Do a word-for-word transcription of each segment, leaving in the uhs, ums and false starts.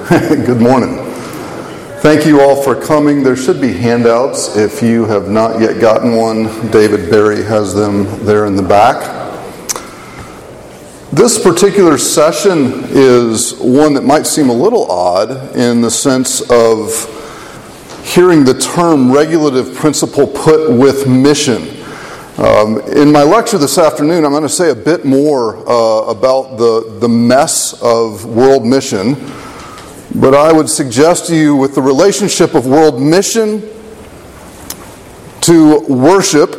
Good morning. Thank you all for coming. There should be handouts. If you have not yet gotten one, David Berry has them there in the back. This particular session is one that might seem a little odd in the sense of hearing the term regulative principle put with mission. Um, in my lecture this afternoon, I'm going to say a bit more uh, about the, the mess of world mission. But I would suggest to you with the relationship of world mission to worship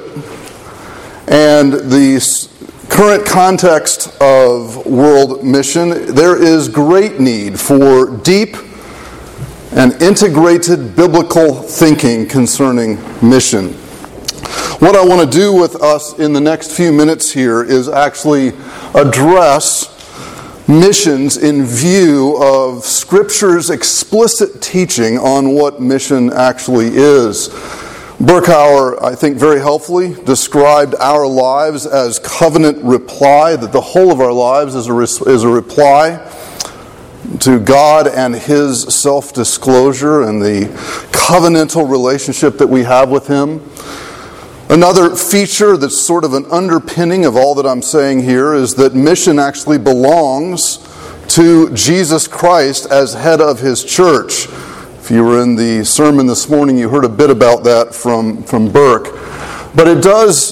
and the current context of world mission, there is great need for deep and integrated biblical thinking concerning mission. What I want to do with us in the next few minutes here is actually address missions in view of Scripture's explicit teaching on what mission actually is. Berkouwer, I think very helpfully, described our lives as covenant reply, that the whole of our lives is a, is a reply to God and His self-disclosure and the covenantal relationship that we have with Him. Another feature that's sort of an underpinning of all that I'm saying here is that mission actually belongs to Jesus Christ as head of His church. If you were in the sermon this morning, you heard a bit about that from, from Burke. But it does,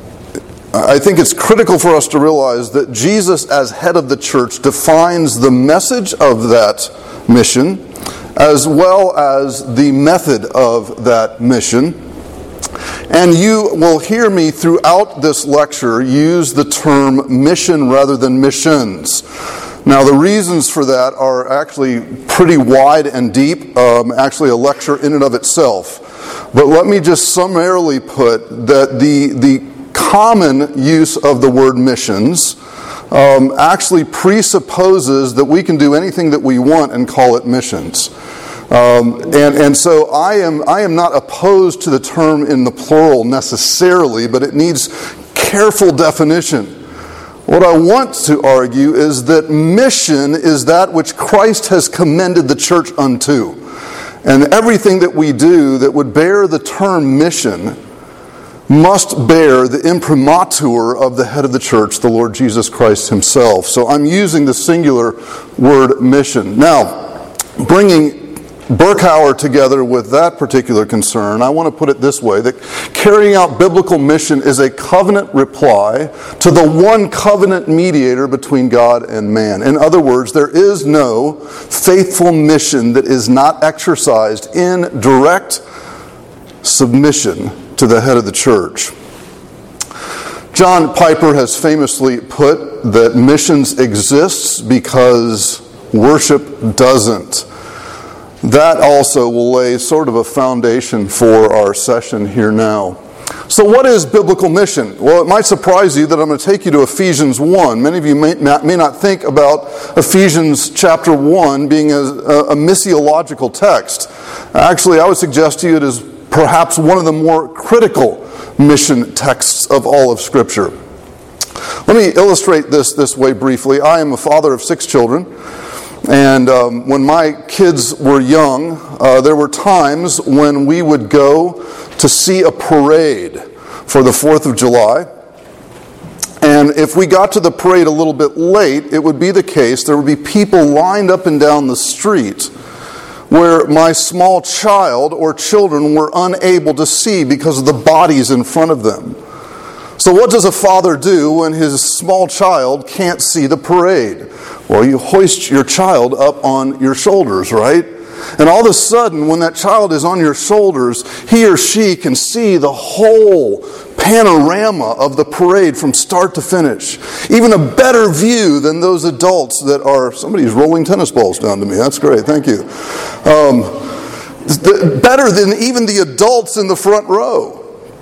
I think it's critical for us to realize that Jesus as head of the church defines the message of that mission as well as the method of that mission. And you will hear me throughout this lecture use the term mission rather than missions. Now, the reasons for that are actually pretty wide and deep, um, actually a lecture in and of itself. But let me just summarily put that the, the common use of the word missions um, actually presupposes that we can do anything that we want and call it missions. Um, and, and so I am I am not opposed to the term in the plural necessarily, but it needs careful definition. What I want to argue is that mission is that which Christ has commended the church unto. And everything that we do that would bear the term mission must bear the imprimatur of the head of the church, the Lord Jesus Christ Himself. So I'm using the singular word mission. Now, bringing Berkouwer together with that particular concern, I want to put it this way, that carrying out biblical mission is a covenant reply to the one covenant mediator between God and man. In other words, there is no faithful mission that is not exercised in direct submission to the head of the church. John Piper has famously put that missions exists because worship doesn't. That also will lay sort of a foundation for our session here now. So what is biblical mission? Well, it might surprise you that I'm going to take you to Ephesians one. Many of you may not, may not think about Ephesians chapter one being a, a missiological text. Actually, I would suggest to you it is perhaps one of the more critical mission texts of all of Scripture. Let me illustrate this this way briefly. I am a father of six children. And um, when my kids were young, uh, there were times when we would go to see a parade for the fourth of July. And if we got to the parade a little bit late, it would be the case there would be people lined up and down the street where my small child or children were unable to see because of the bodies in front of them. So what does a father do when his small child can't see the parade? Well, you hoist your child up on your shoulders, right? And all of a sudden, when that child is on your shoulders, he or she can see the whole panorama of the parade from start to finish. Even a better view than those adults that are... Somebody's rolling tennis balls down to me. That's great. Thank you. Um, better than even the adults in the front row.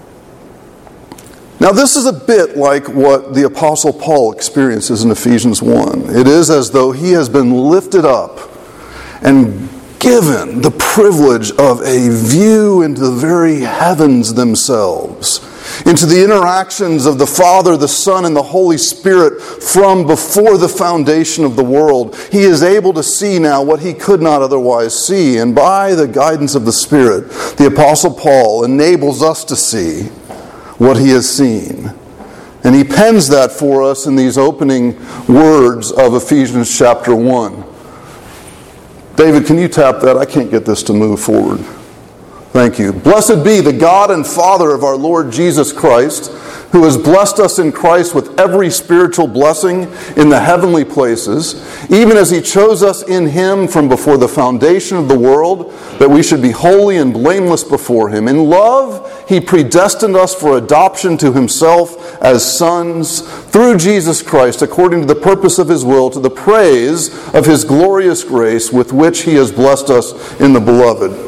Now, this is a bit like what the Apostle Paul experiences in Ephesians one. It is as though he has been lifted up and given the privilege of a view into the very heavens themselves. into the interactions of the Father, the Son, and the Holy Spirit from before the foundation of the world. He is able to see now what he could not otherwise see. And by the guidance of the Spirit, the Apostle Paul enables us to see what he has seen. And he pens that for us in these opening words of Ephesians chapter one. David, can you tap that? I can't get this to move forward. Thank you. Blessed be the God and Father of our Lord Jesus Christ, who has blessed us in Christ with every spiritual blessing in the heavenly places, even as he chose us in him from before the foundation of the world, that we should be holy and blameless before him. In love, he predestined us for adoption to himself as sons through Jesus Christ, according to the purpose of his will, to the praise of his glorious grace with which he has blessed us in the beloved.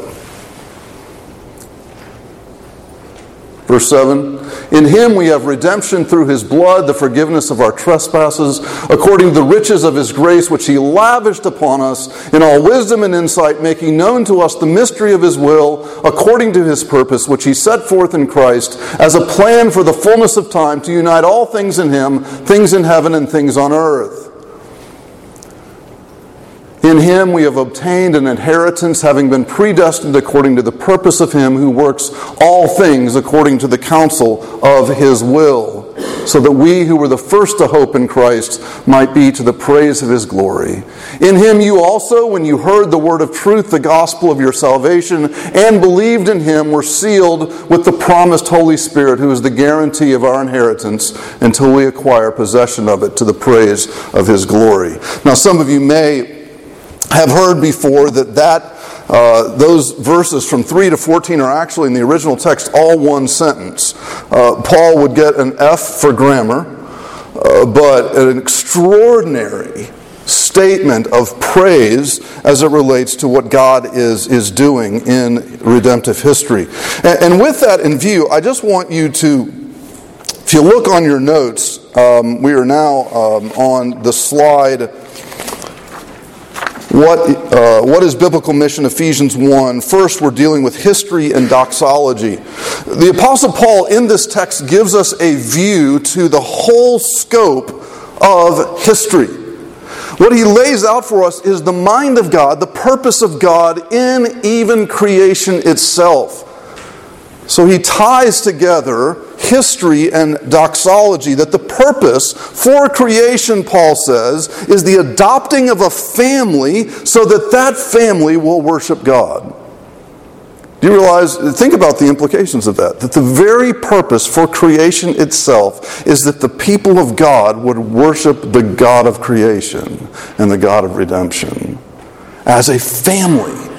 Verse seven, in him we have redemption through his blood, the forgiveness of our trespasses, according to the riches of his grace, which he lavished upon us in all wisdom and insight, making known to us the mystery of his will, according to his purpose, which he set forth in Christ, as a plan for the fullness of time, to unite all things in him, things in heaven and things on earth. In him we have obtained an inheritance, having been predestined according to the purpose of him who works all things according to the counsel of his will, so that we who were the first to hope in Christ might be to the praise of his glory. In him you also, when you heard the word of truth, the gospel of your salvation, and believed in him, were sealed with the promised Holy Spirit, who is the guarantee of our inheritance until we acquire possession of it to the praise of his glory. Now some of you may have heard before that that uh, those verses from three to fourteen are actually in the original text all one sentence. Uh, Paul would get an F for grammar, uh, but an extraordinary statement of praise as it relates to what God is, is doing in redemptive history. And, and with that in view, I just want you to, if you look on your notes, um, we are now um, on the slide. What, uh, what is biblical mission? Ephesians one. First, we're dealing with history and doxology. The Apostle Paul in this text gives us a view to the whole scope of history. What he lays out for us is the mind of God, the purpose of God in even creation itself. So he ties together history and doxology, that the purpose for creation, Paul says, is the adopting of a family so that that family will worship God. Do you realize, think about the implications of that, that the very purpose for creation itself is that the people of God would worship the God of creation and the God of redemption as a family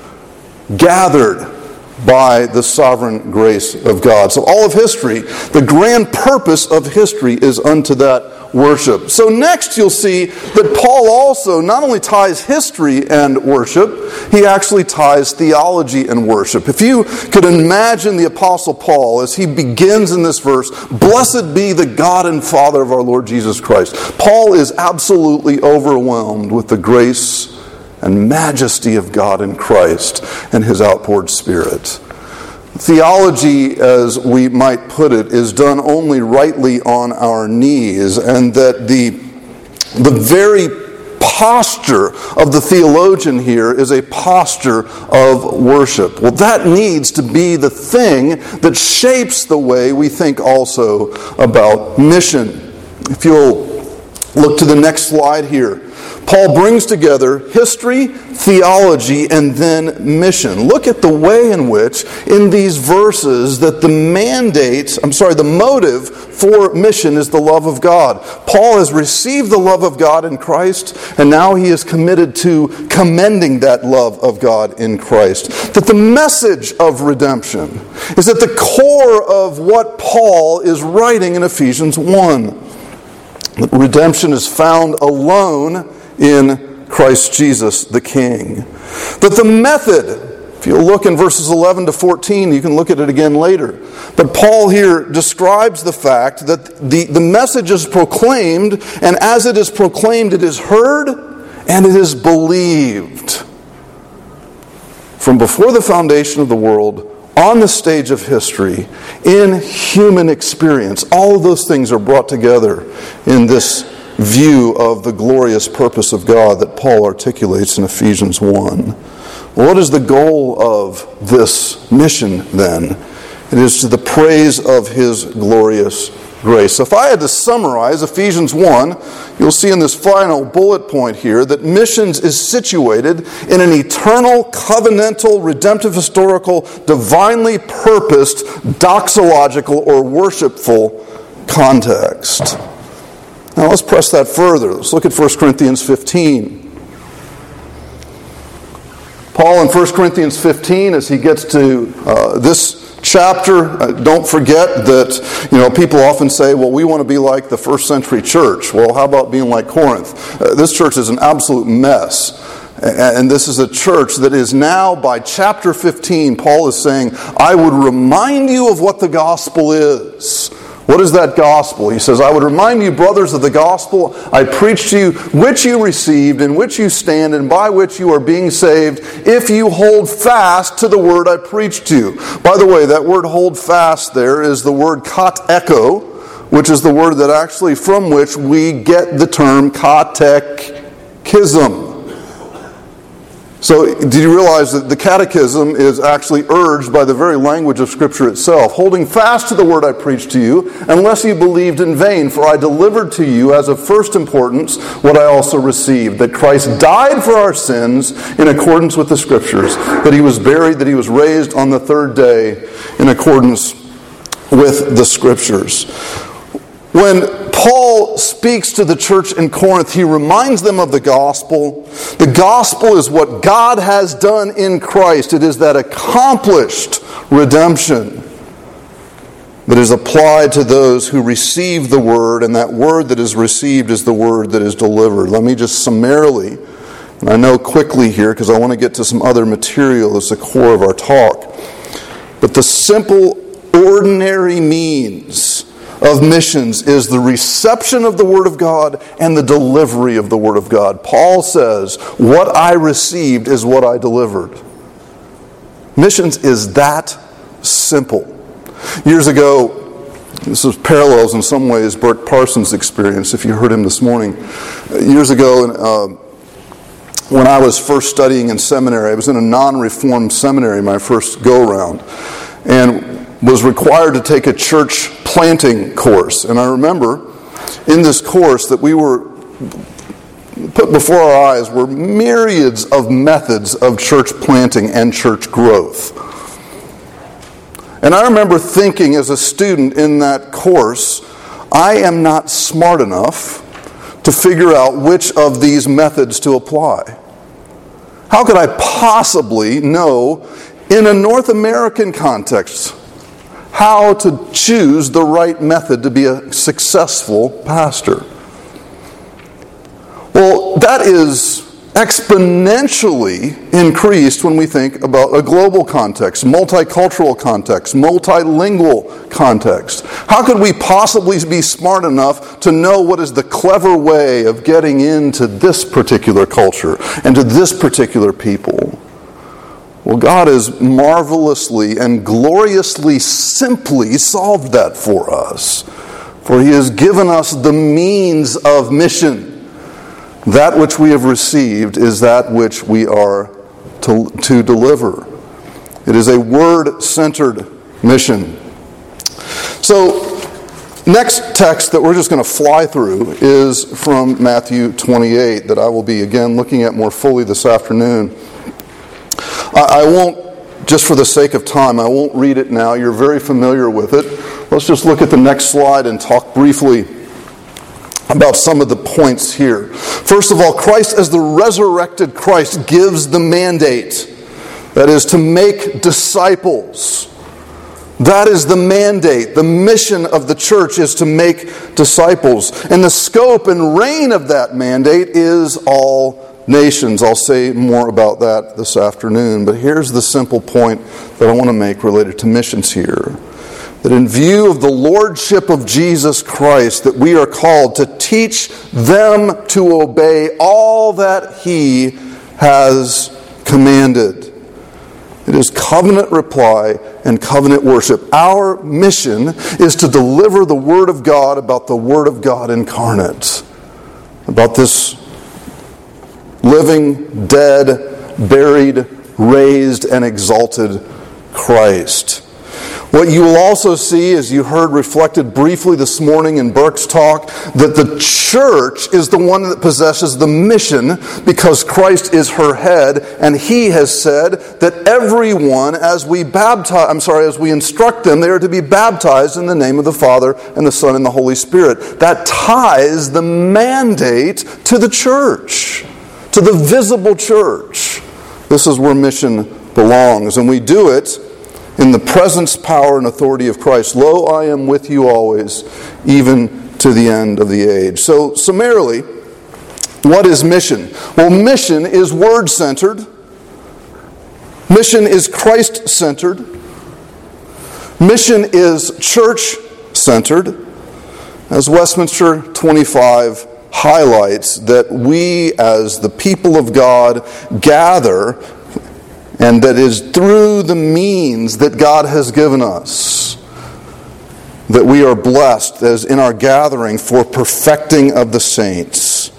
gathered by the sovereign grace of God. So all of history, the grand purpose of history is unto that worship. So next you'll see that Paul also not only ties history and worship, he actually ties theology and worship. If you could imagine the Apostle Paul as he begins in this verse, blessed be the God and Father of our Lord Jesus Christ. Paul is absolutely overwhelmed with the grace and majesty of God in Christ and his outpoured Spirit. Theology, as we might put it, is done only rightly on our knees, and that the, the very posture of the theologian here is a posture of worship. Well, that needs to be the thing that shapes the way we think also about mission. If you'll look to the next slide here. Paul brings together history, theology, and then mission. Look at the way in which, in these verses, that the mandate, I'm sorry, the motive for mission is the love of God. Paul has received the love of God in Christ, and now he is committed to commending that love of God in Christ. That the message of redemption is at the core of what Paul is writing in Ephesians one. That redemption is found alone in Christ Jesus the King. That the method, if you look in verses eleven to fourteen, you can look at it again later. But Paul here describes the fact that the, the message is proclaimed, and as it is proclaimed, it is heard and it is believed. From before the foundation of the world, on the stage of history, in human experience. All of those things are brought together in this view of the glorious purpose of God that Paul articulates in Ephesians one. What is the goal of this mission then? It is to the praise of His glorious grace. So if I had to summarize Ephesians one, you'll see in this final bullet point here that missions is situated in an eternal, covenantal, redemptive, historical, divinely purposed, doxological, or worshipful context. Now let's press that further. Let's look at First Corinthians fifteen. Paul in First Corinthians fifteen, as he gets to uh, this chapter, uh, don't forget that, you know, people often say, well, we want to be like the first century church. Well, how about being like Corinth? Uh, this church is an absolute mess. And this is a church that is now, by chapter fifteen, Paul is saying, I would remind you of what the gospel is. What is that gospel? He says, I would remind you, brothers, of the gospel I preached to you, which you received, in which you stand, and by which you are being saved, if you hold fast to the word I preached to you. By the way, that word hold fast there is the word kateko, which is the word that actually from which we get the term catechism. So, did you realize that the catechism is actually urged by the very language of Scripture itself? Holding fast to the word I preached to you, unless you believed in vain, for I delivered to you as of first importance what I also received, that Christ died for our sins in accordance with the Scriptures, that He was buried, that He was raised on the third day in accordance with the Scriptures. When Paul speaks to the church in Corinth, he reminds them of the gospel. The gospel is what God has done in Christ. It is that accomplished redemption that is applied to those who receive the word, and that word that is received is the word that is delivered. Let me just summarily, and I know quickly here because I want to get to some other material as the core of our talk, but the simple, ordinary means of missions is the reception of the Word of God and the delivery of the Word of God. Paul says, what I received is what I delivered. Missions is that simple. Years ago, this was parallels in some ways Bert Parsons' experience, if you heard him this morning. Years ago, uh, when I was first studying in seminary, I was in a non-reformed seminary my first go-around, and was required to take a church planting course. And I remember in this course that we were put before our eyes were myriads of methods of church planting and church growth. And I remember thinking as a student in that course, I am not smart enough to figure out which of these methods to apply. How could I possibly know in a North American context how to choose the right method to be a successful pastor? Well, that is exponentially increased when we think about a global context, multicultural context, multilingual context. How could we possibly be smart enough to know what is the clever way of getting into this particular culture and to this particular people? Well, God has marvelously and gloriously simply solved that for us. For He has given us the means of mission. That which we have received is that which we are to, to deliver. It is a word-centered mission. So, next text that we're just going to fly through is from Matthew twenty-eight, that I will be again looking at more fully this afternoon. I won't, just for the sake of time, I won't read it now. You're very familiar with it. Let's just look at the next slide and talk briefly about some of the points here. First of all, Christ as the resurrected Christ gives the mandate. That is to make disciples. That is the mandate. The mission of the church is to make disciples. And the scope and reign of that mandate is all nations. I'll say more about that this afternoon, but here's the simple point that I want to make related to missions here. That in view of the lordship of Jesus Christ, that we are called to teach them to obey all that He has commanded. It is covenant reply and covenant worship. Our mission is to deliver the Word of God about the Word of God incarnate, about this living, dead, buried, raised, and exalted Christ. What you will also see, as you heard reflected briefly this morning in Burke's talk, that the church is the one that possesses the mission because Christ is her head, and He has said that everyone, as we baptize, I'm sorry, as we instruct them, they are to be baptized in the name of the Father and the Son and the Holy Spirit. That ties the mandate to the church, to the visible church. This is where mission belongs, and we do it in the presence, power, and authority of Christ. Lo, I am with you always, even to the end of the age. So, summarily, what is mission? Well, mission is word-centered. Mission is Christ-centered. Mission is church-centered. As Westminster twenty-five highlights, that we as the people of God gather, and that is through the means that God has given us that we are blessed as in our gathering for perfecting of the saints.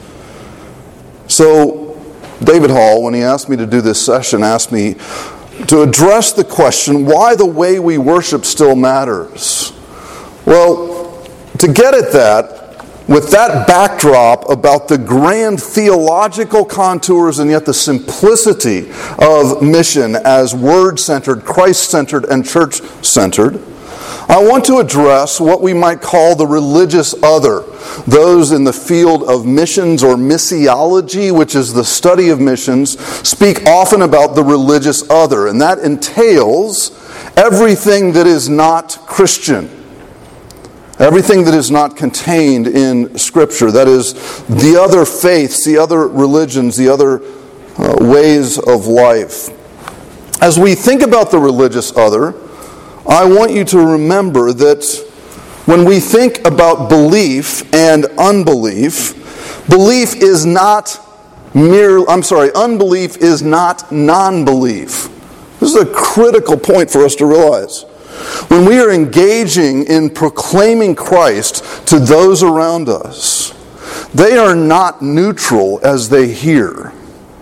So David Hall, when he asked me to do this session, asked me to address the question why the way we worship still matters. Well, to get at that, with that backdrop about the grand theological contours and yet the simplicity of mission as word-centered, Christ-centered, and church-centered, I want to address what we might call the religious other. Those in the field of missions or missiology, which is the study of missions, speak often about the religious other, and that entails everything that is not Christian. Everything that is not contained in Scripture, that is, the other faiths, the other religions, the other uh, ways of life. As we think about the religious other, I want you to remember that when we think about belief and unbelief, belief is not mere, I'm sorry, unbelief is not non-belief. This is a critical point for us to realize. When we are engaging in proclaiming Christ to those around us, they are not neutral as they hear.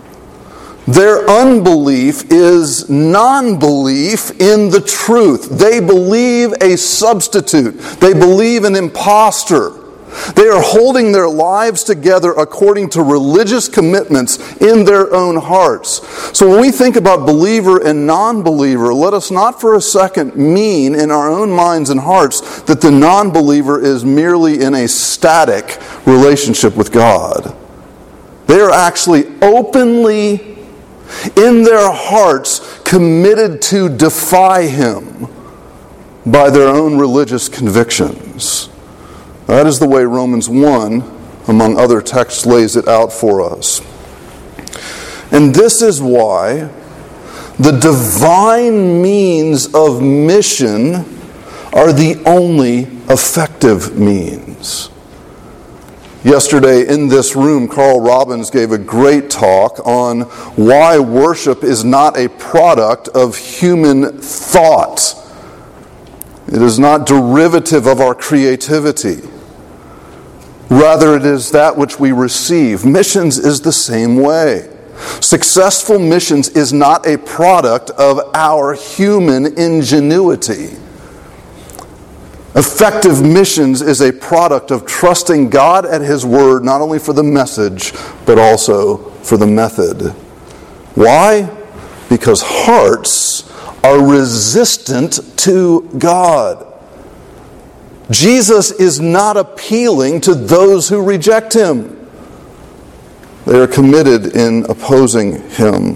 Their unbelief is non-belief in the truth. They believe a substitute. They believe an impostor. They are holding their lives together according to religious commitments in their own hearts. So when we think about believer and non-believer, let us not for a second mean in our own minds and hearts that the non-believer is merely in a static relationship with God. They are actually openly, in their hearts, committed to defy Him by their own religious convictions. That is the way Romans one, among other texts, lays it out for us. And this is why the divine means of mission are the only effective means. Yesterday in this room, Carl Robbins gave a great talk on why worship is not a product of human thought. It is not derivative of our creativity. Rather, it is that which we receive. Missions is the same way. Successful missions is not a product of our human ingenuity. Effective missions is a product of trusting God at His Word, not only for the message, but also for the method. Why? Because hearts are resistant to God. Jesus is not appealing to those who reject Him. They are committed in opposing Him.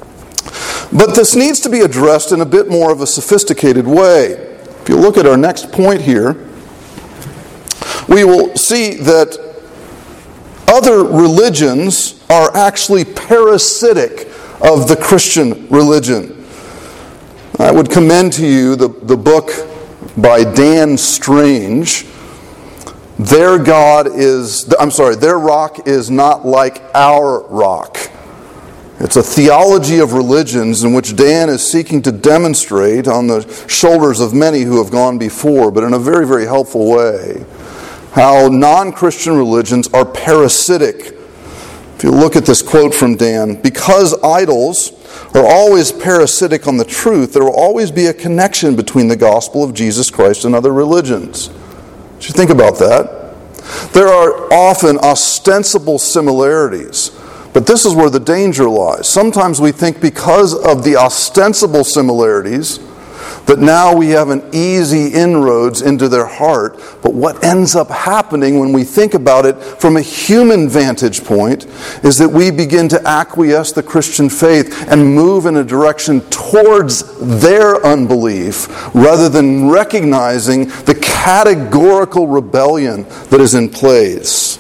But this needs to be addressed in a bit more of a sophisticated way. If you look at our next point here, we will see that other religions are actually parasitic of the Christian religion. I would commend to you the, the book by Dan Strange. Their God is, I'm sorry, their rock is not like our rock. It's a theology of religions in which Dan is seeking to demonstrate on the shoulders of many who have gone before, but in a very, very helpful way, how non-Christian religions are parasitic. If you look at this quote from Dan, because idols are always parasitic on the truth, there will always be a connection between the gospel of Jesus Christ and other religions. Did you think about that? There are often ostensible similarities, but this is where the danger lies. Sometimes we think because of the ostensible similarities that now we have an easy inroads into their heart. But what ends up happening when we think about it from a human vantage point is that we begin to acquiesce the Christian faith and move in a direction towards their unbelief rather than recognizing the categorical rebellion that is in place.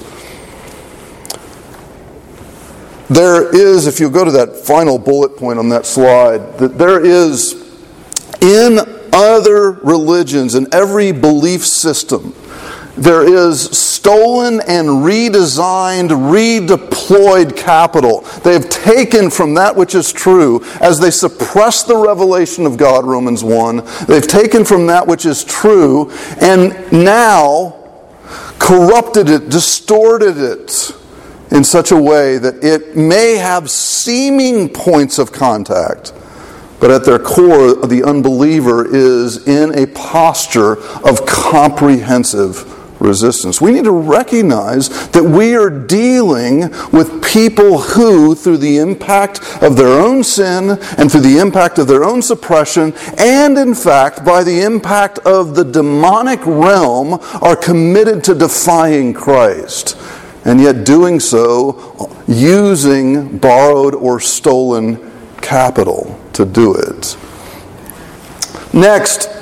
There is, if you go to that final bullet point on that slide, that there is in other religions, in every belief system, there is stolen and redesigned, redeployed capital. They have taken from that which is true as they suppress the revelation of God, Romans one. They've taken from that which is true and now corrupted it, distorted it in such a way that it may have seeming points of contact, but at their core, the unbeliever is in a posture of comprehensive resistance. We need to recognize that we are dealing with people who, through the impact of their own sin and through the impact of their own suppression, and in fact by the impact of the demonic realm, are committed to defying Christ, and yet doing so using borrowed or stolen capital to do it. Next,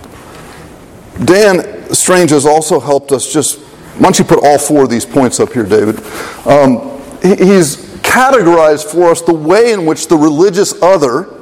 Dan Strange has also helped us just, why don't you put all four of these points up here, David? Um, he's categorized for us the way in which the religious other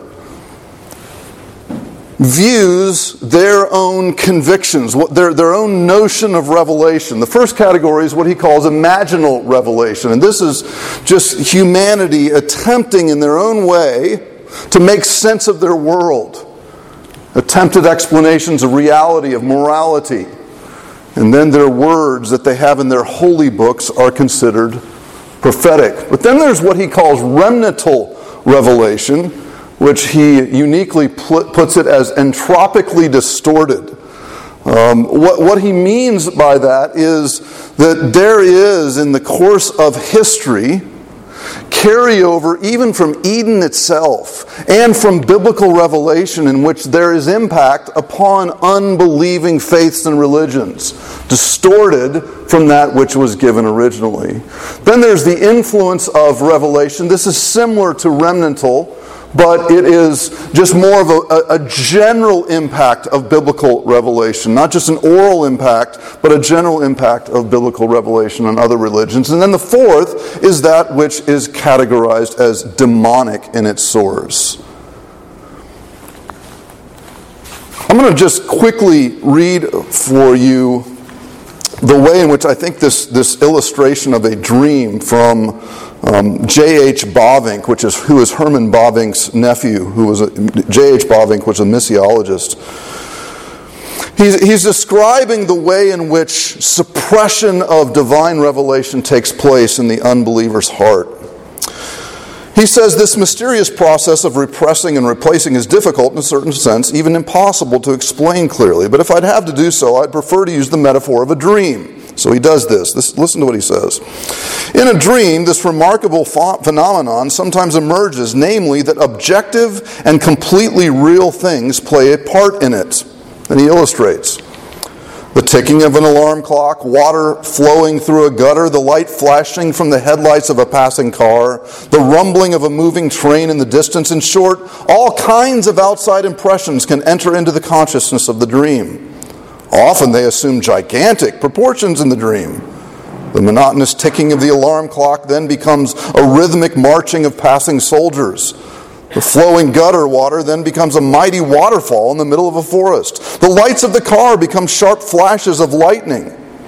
views their own convictions, what their, their own notion of revelation. The first category is what he calls imaginal revelation. And this is just humanity attempting in their own way to make sense of their world. Attempted explanations of reality, of morality. And then their words that they have in their holy books are considered prophetic. But then there's what he calls remnantal revelation, which he uniquely puts it as entropically distorted. Um, what, what he means by that is that there is, in the course of history, carryover even from Eden itself and from biblical revelation in which there is impact upon unbelieving faiths and religions, distorted from that which was given originally. Then there's the influence of revelation. This is similar to remnantal, but it is just more of a, a general impact of biblical revelation. Not just an oral impact, but a general impact of biblical revelation on other religions. And then the fourth is that which is categorized as demonic in its source. I'm going to just quickly read for you the way in which I think this, this illustration of a dream from Um, J H Bavinck, which is who is Herman Bavinck's nephew, who was a, J H Bavinck was a missiologist. He's, he's describing the way in which suppression of divine revelation takes place in the unbeliever's heart. He says this mysterious process of repressing and replacing is difficult in a certain sense, even impossible to explain clearly. But if I'd have to do so, I'd prefer to use the metaphor of a dream. So he does this. this. Listen to what he says. In a dream, this remarkable ph- phenomenon sometimes emerges, namely that objective and completely real things play a part in it. And he illustrates. The ticking of an alarm clock, water flowing through a gutter, the light flashing from the headlights of a passing car, the rumbling of a moving train in the distance. In short, all kinds of outside impressions can enter into the consciousness of the dream. Often they assume gigantic proportions in the dream. The monotonous ticking of the alarm clock then becomes a rhythmic marching of passing soldiers. The flowing gutter water then becomes a mighty waterfall in the middle of a forest. The lights of the car become sharp flashes of lightning.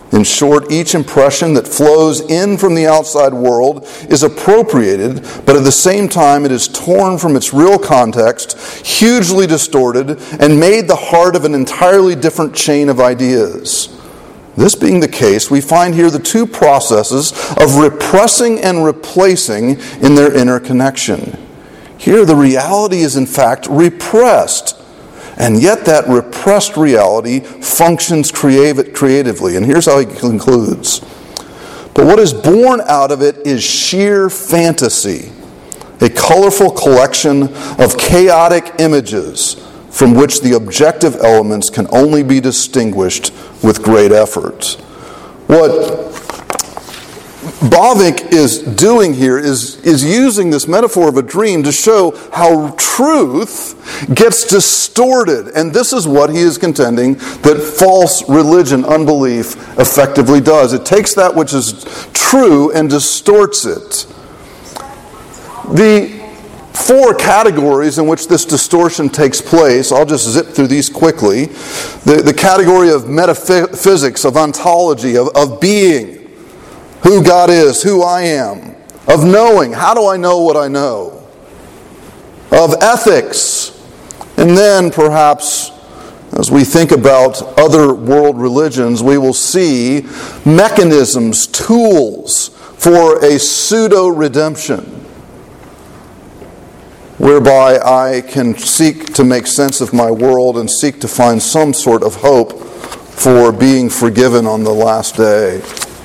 In short, each impression that flows in from the outside world is appropriated, but at the same time it is torn from its real context, hugely distorted, and made the heart of an entirely different chain of ideas. This being the case, we find here the two processes of repressing and replacing in their interconnection. Here the reality is in fact repressed. And yet that repressed reality functions creative, creatively. And here's how he concludes. But what is born out of it is sheer fantasy, a colorful collection of chaotic images from which the objective elements can only be distinguished with great effort. What Bavinck is doing here is, is using this metaphor of a dream to show how truth gets distorted. And this is what he is contending that false religion, unbelief, effectively does. It takes that which is true and distorts it. The four categories in which this distortion takes place, I'll just zip through these quickly. The, the category of metaphysics, of ontology, of, of being, who God is, who I am, of knowing, how do I know what I know, of ethics, and then perhaps as we think about other world religions, we will see mechanisms, tools for a pseudo-redemption, whereby I can seek to make sense of my world and seek to find some sort of hope for being forgiven on the last day.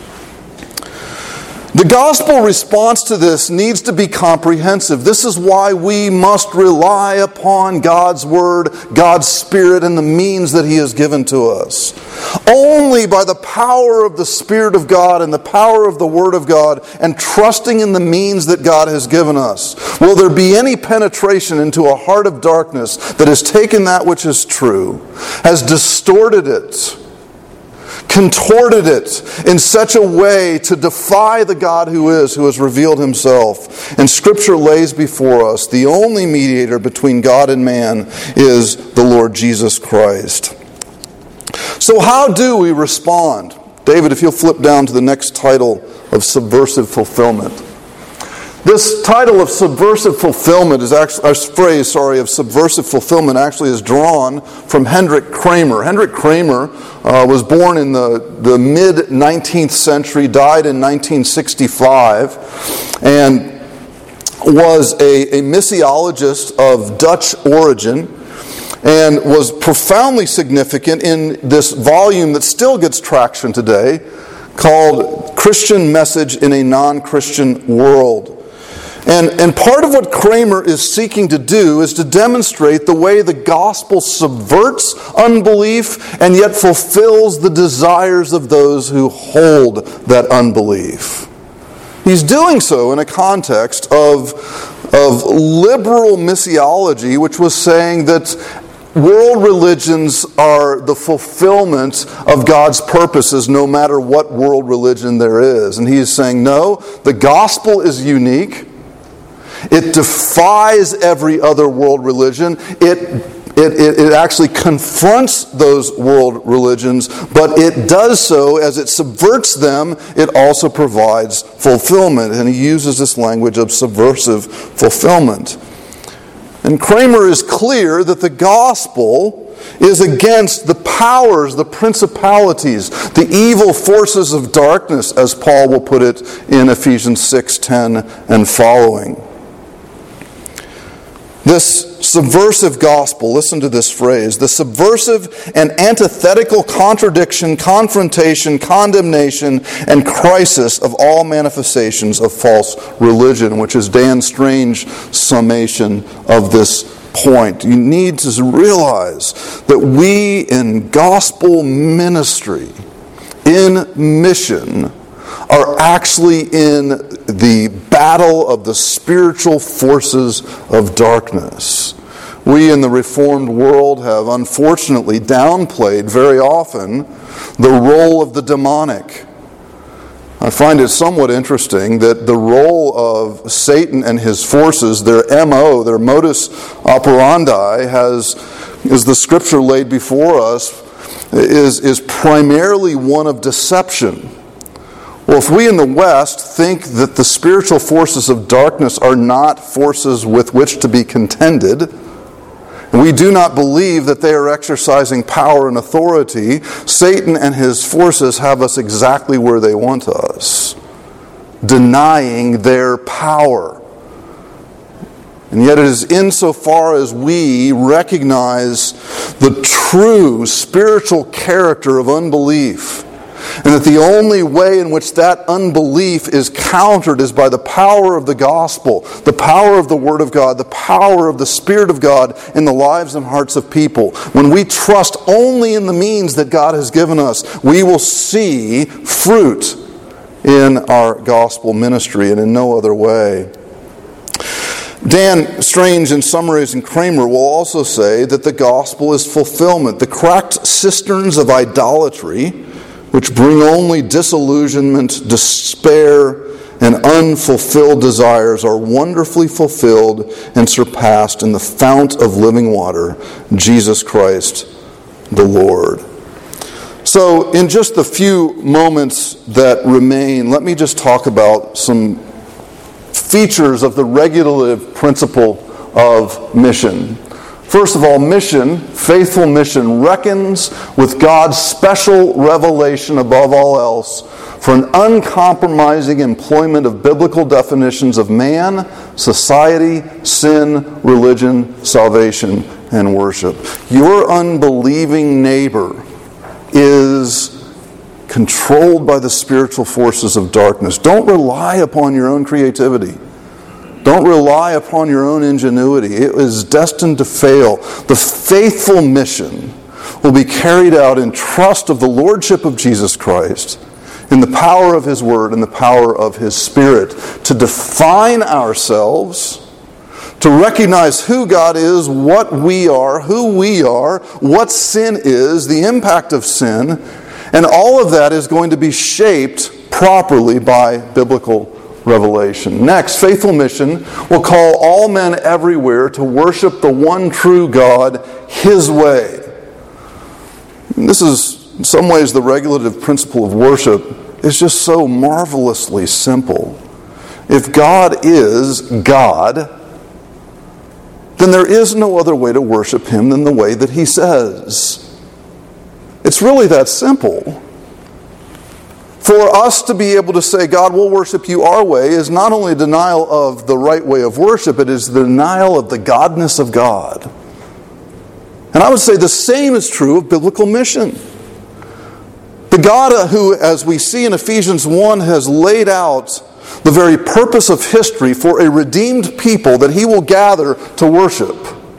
The gospel response to this needs to be comprehensive. This is why we must rely upon God's Word, God's Spirit, and the means that He has given to us. Only by the power of the Spirit of God and the power of the Word of God and trusting in the means that God has given us will there be any penetration into a heart of darkness that has taken that which is true, has distorted it, contorted it in such a way to defy the God who is, who has revealed Himself. And Scripture lays before us the only mediator between God and man is the Lord Jesus Christ. So how do we respond? David, if you'll flip down to the next title of Subversive Fulfillment. This title of subversive fulfillment is actually, our phrase, sorry, of subversive fulfillment actually is drawn from Hendrik Kramer. Hendrik Kramer uh, was born in the, the mid-nineteenth century, died in nineteen sixty-five, and was a, a missiologist of Dutch origin, and was profoundly significant in this volume that still gets traction today, called Christian Message in a Non-Christian World. And, and part of what Kramer is seeking to do is to demonstrate the way the gospel subverts unbelief and yet fulfills the desires of those who hold that unbelief. He's doing so in a context of, of liberal missiology, which was saying that world religions are the fulfillment of God's purposes no matter what world religion there is. And he's saying, no, the gospel is unique. It defies every other world religion. It, it, it, it actually confronts those world religions, but it does so as it subverts them, it also provides fulfillment. And he uses this language of subversive fulfillment. And Kramer is clear that the gospel is against the powers, the principalities, the evil forces of darkness, as Paul will put it in Ephesians six ten and following. This subversive gospel, listen to this phrase, the subversive and antithetical contradiction, confrontation, condemnation, and crisis of all manifestations of false religion, which is Dan Strange's summation of this point. You need to realize that we in gospel ministry, in mission, are actually in the battle of the spiritual forces of darkness. We in the Reformed world have unfortunately downplayed very often the role of the demonic. I find it somewhat interesting that the role of Satan and his forces, their M O, their modus operandi, has, as the Scripture laid before us, is, is primarily one of deception. Well, if we in the West think that the spiritual forces of darkness are not forces with which to be contended, and we do not believe that they are exercising power and authority, Satan and his forces have us exactly where they want us, denying their power. And yet it is insofar as we recognize the true spiritual character of unbelief, and that the only way in which that unbelief is countered is by the power of the gospel, the power of the Word of God, the power of the Spirit of God in the lives and hearts of people. When we trust only in the means that God has given us, we will see fruit in our gospel ministry and in no other way. Dan Strange in Summaries and Kramer will also say that the gospel is fulfillment. The cracked cisterns of idolatry, which bring only disillusionment, despair, and unfulfilled desires, are wonderfully fulfilled and surpassed in the fount of living water, Jesus Christ the Lord. So, in just the few moments that remain, let me just talk about some features of the regulative principle of mission. First of all, mission, faithful mission, reckons with God's special revelation above all else for an uncompromising employment of biblical definitions of man, society, sin, religion, salvation, and worship. Your unbelieving neighbor is controlled by the spiritual forces of darkness. Don't rely upon your own creativity. Don't rely upon your own ingenuity. It is destined to fail. The faithful mission will be carried out in trust of the Lordship of Jesus Christ, in the power of His Word and the power of His Spirit, to define ourselves, to recognize who God is, what we are, who we are, what sin is, the impact of sin, and all of that is going to be shaped properly by biblical revelation. Next, faithful mission will call all men everywhere to worship the one true God His way. This is, in some ways, the regulative principle of worship is just so marvelously simple. If God is God, then there is no other way to worship Him than the way that He says. It's really that simple. For us to be able to say, God, we'll worship you our way, is not only a denial of the right way of worship, it is the denial of the godness of God. And I would say the same is true of biblical mission. The God who, as we see in Ephesians one, has laid out the very purpose of history for a redeemed people that He will gather to worship.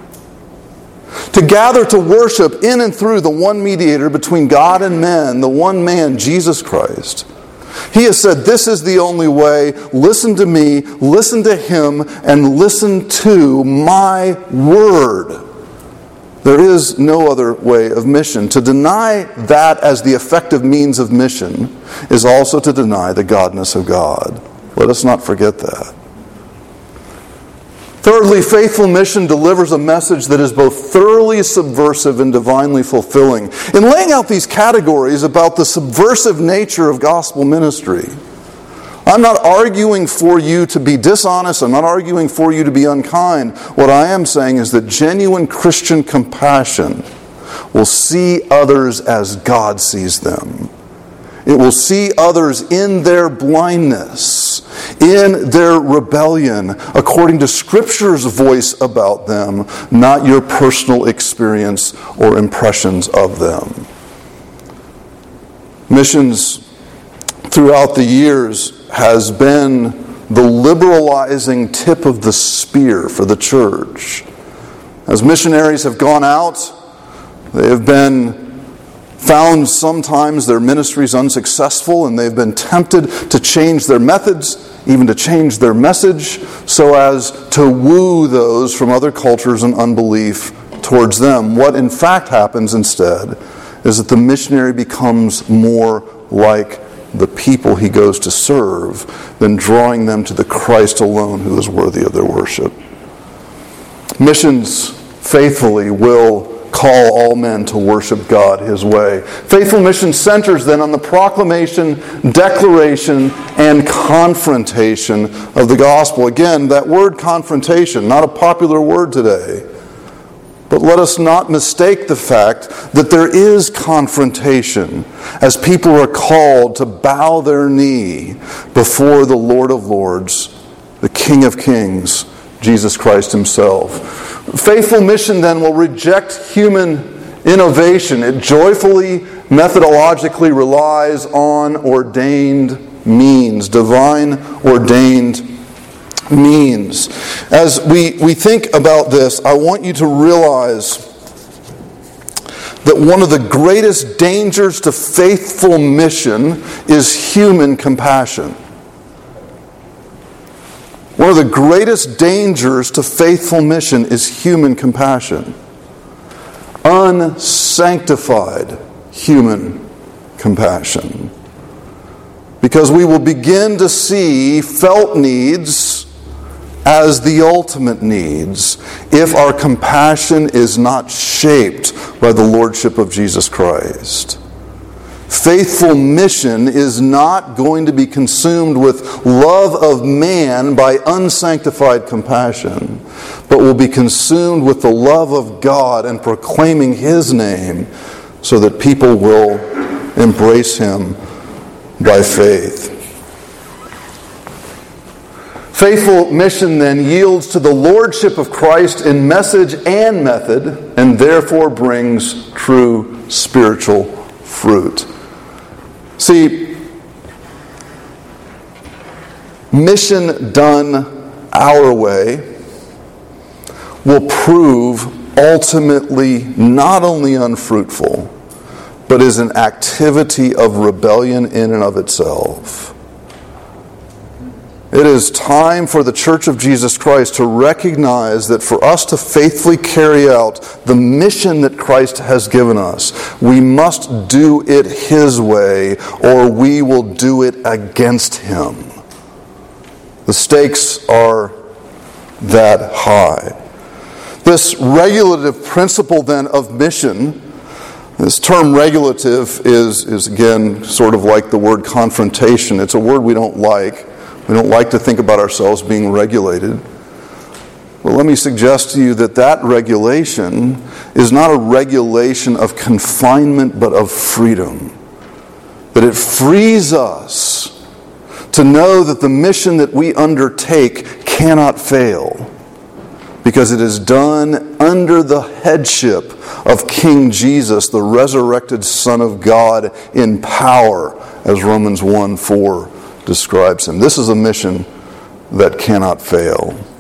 To gather to worship in and through the one mediator between God and men, the one man, Jesus Christ. He has said, this is the only way. Listen to me, listen to Him, and listen to my word. There is no other way of mission. To deny that as the effective means of mission is also to deny the godness of God. Let us not forget that. Thirdly, faithful mission delivers a message that is both thoroughly subversive and divinely fulfilling. In laying out these categories about the subversive nature of gospel ministry, I'm not arguing for you to be dishonest. I'm not arguing for you to be unkind. What I am saying is that genuine Christian compassion will see others as God sees them. It will see others in their blindness, in their rebellion, according to Scripture's voice about them, not your personal experience or impressions of them. Missions throughout the years has been the liberalizing tip of the spear for the church. As missionaries have gone out, they have been found sometimes their ministries unsuccessful, and they've been tempted to change their methods, even to change their message, so as to woo those from other cultures and unbelief towards them. What in fact happens instead is that the missionary becomes more like the people he goes to serve than drawing them to the Christ alone who is worthy of their worship. Missions faithfully will call all men to worship God His way. Faithful mission centers then on the proclamation, declaration, and confrontation of the gospel. Again, that word confrontation, not a popular word today. But let us not mistake the fact that there is confrontation as people are called to bow their knee before the Lord of Lords, the King of Kings, Jesus Christ Himself. Faithful mission then will reject human innovation. It joyfully, methodologically relies on ordained means, divine ordained means. As we, we think about this, I want you to realize that one of the greatest dangers to faithful mission is human compassion. One of the greatest dangers to faithful mission is human compassion. Unsanctified human compassion. Because we will begin to see felt needs as the ultimate needs if our compassion is not shaped by the Lordship of Jesus Christ. Faithful mission is not going to be consumed with love of man by unsanctified compassion, but will be consumed with the love of God and proclaiming His name so that people will embrace Him by faith. Faithful mission then yields to the Lordship of Christ in message and method, and therefore brings true spiritual fruit. See, mission done our way will prove ultimately not only unfruitful, but is an activity of rebellion in and of itself. It is time for the Church of Jesus Christ to recognize that for us to faithfully carry out the mission that Christ has given us, we must do it His way, or we will do it against Him. The stakes are that high. This regulative principle then of mission, this term regulative is, is again sort of like the word confrontation. It's a word we don't like. We don't like to think about ourselves being regulated. Well, let me suggest to you that that regulation is not a regulation of confinement, but of freedom. That it frees us to know that the mission that we undertake cannot fail, because it is done under the headship of King Jesus, the resurrected Son of God, in power, as Romans one four describes Him. This is a mission that cannot fail.